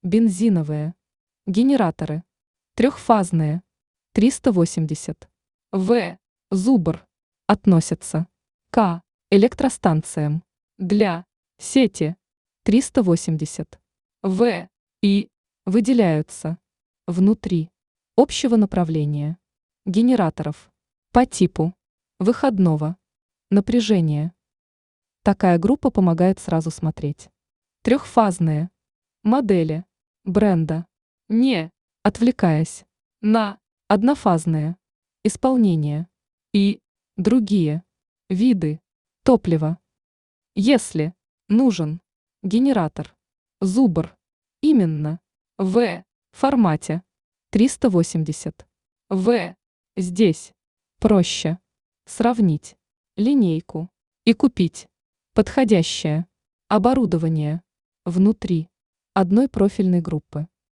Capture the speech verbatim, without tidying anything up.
бензиновые, генераторы, трехфазные, триста восемьдесят. В. Зубр. Относятся к электростанциям для сети триста восемьдесят. В. И выделяются внутри общего направления генераторов по типу выходного напряжения. Такая группа помогает сразу смотреть трехфазные модели бренда, не отвлекаясь на однофазные исполнения и другие виды топлива. Если нужен генератор Зубр именно в формате триста восемьдесят В, здесь проще сравнить линейку и купить подходящее оборудование внутри одной профильной группы.